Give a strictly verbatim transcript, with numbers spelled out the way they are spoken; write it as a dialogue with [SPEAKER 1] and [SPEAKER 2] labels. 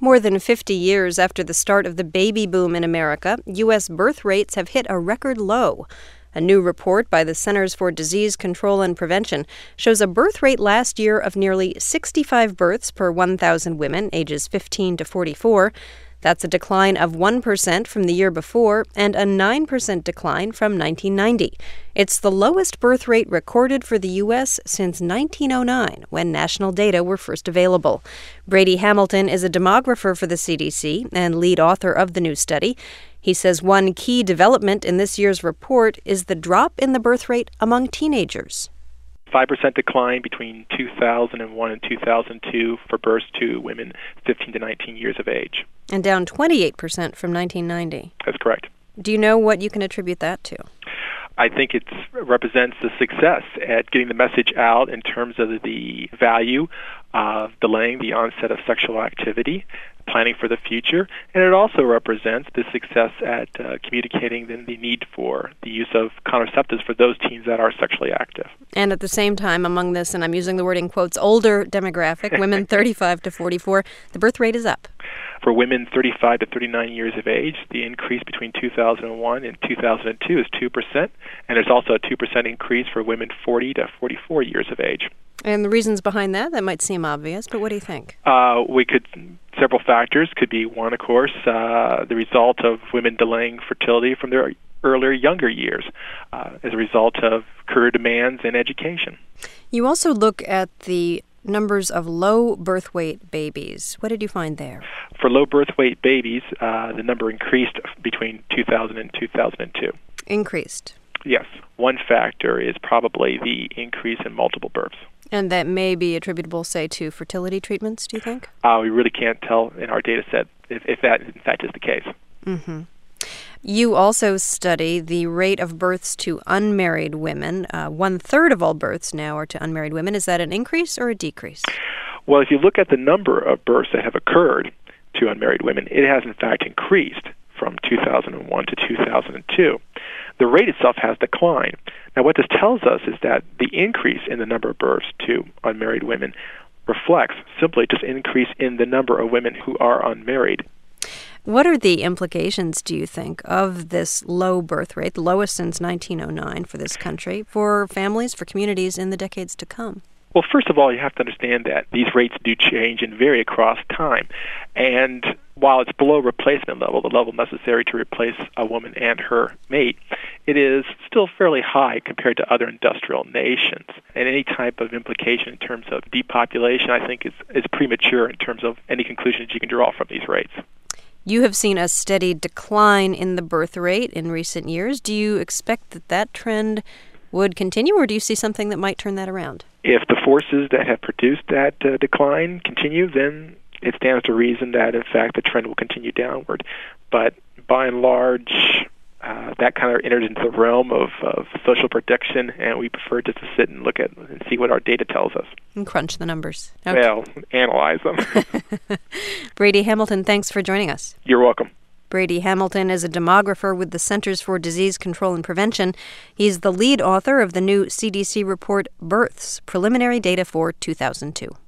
[SPEAKER 1] More than fifty years after the start of the baby boom in America, U S birth rates have hit a record low. A new report by the Centers for Disease Control and Prevention shows a birth rate last year of nearly sixty-five births per one thousand women ages fifteen to forty-four. That's a decline of one percent from the year before and a nine percent decline from nineteen ninety. It's the lowest birth rate recorded for the U S since nineteen oh nine, when national data were first available. Brady Hamilton is a demographer for the C D C and lead author of the new study. He says one key development in this year's report is the drop in the birth rate among teenagers.
[SPEAKER 2] five percent decline between two thousand one and two thousand two for births to women fifteen to nineteen years of age.
[SPEAKER 1] And down twenty-eight percent from nineteen ninety.
[SPEAKER 2] That's correct.
[SPEAKER 1] Do you know what you can attribute that to?
[SPEAKER 2] I think it represents the success at getting the message out in terms of the value of delaying the onset of sexual activity, planning for the future, and it also represents the success at uh, communicating the, the need for the use of contraceptives for those teens that are sexually active.
[SPEAKER 1] And at the same time, among this, and I'm using the word in quotes, older demographic, women thirty-five to forty-four, the birth rate is up.
[SPEAKER 2] For women thirty-five to thirty-nine years of age, the increase between two thousand one and two thousand two is two percent, and there's also a two percent increase for women forty to forty-four years of age.
[SPEAKER 1] And the reasons behind that, that might seem obvious, but what do you think?
[SPEAKER 2] Uh, we could, several factors could be one, of course, uh, the result of women delaying fertility from their earlier, younger years uh, as a result of career demands and education.
[SPEAKER 1] You also look at the numbers of low birth weight babies. What did you find there?
[SPEAKER 2] For low birth weight babies, uh, the number increased between two thousand and two thousand two.
[SPEAKER 1] Increased?
[SPEAKER 2] Yes. One factor is probably the increase in multiple births.
[SPEAKER 1] And that may be attributable, say, to fertility treatments, do you think?
[SPEAKER 2] Uh, we really can't tell in our data set if, if that, in fact, is the case.
[SPEAKER 1] Mm-hmm. You also study the rate of births to unmarried women. Uh, one-third of all births now are to unmarried women. Is that an increase or a decrease?
[SPEAKER 2] Well, if you look at the number of births that have occurred to unmarried women, it has, in fact, increased from two thousand one to two thousand two. The rate itself has declined. Now, what this tells us is that the increase in the number of births to unmarried women reflects simply just an increase in the number of women who are unmarried.
[SPEAKER 1] What are the implications, do you think, of this low birth rate, the lowest since nineteen oh nine for this country, for families, for communities in the decades to come?
[SPEAKER 2] Well, first of all, you have to understand that these rates do change and vary across time. And while it's below replacement level, the level necessary to replace a woman and her mate, it is still fairly high compared to other industrial nations. And any type of implication in terms of depopulation, I think, is, is premature in terms of any conclusions you can draw from these rates.
[SPEAKER 1] You have seen a steady decline in the birth rate in recent years. Do you expect that that trend would continue, or do you see something that might turn that around?
[SPEAKER 2] If the forces that have produced that uh, decline continue, then it stands to reason that, in fact, the trend will continue downward. But by and large, uh, that kind of enters into the realm of, of social prediction, and we prefer just to sit and look at and see what our data tells us.
[SPEAKER 1] And crunch the numbers. Okay.
[SPEAKER 2] Well, analyze them.
[SPEAKER 1] Brady Hamilton, thanks for joining us.
[SPEAKER 2] You're welcome.
[SPEAKER 1] Brady Hamilton is a demographer with the Centers for Disease Control and Prevention. He's the lead author of the new C D C report, Births, Preliminary Data for two thousand two.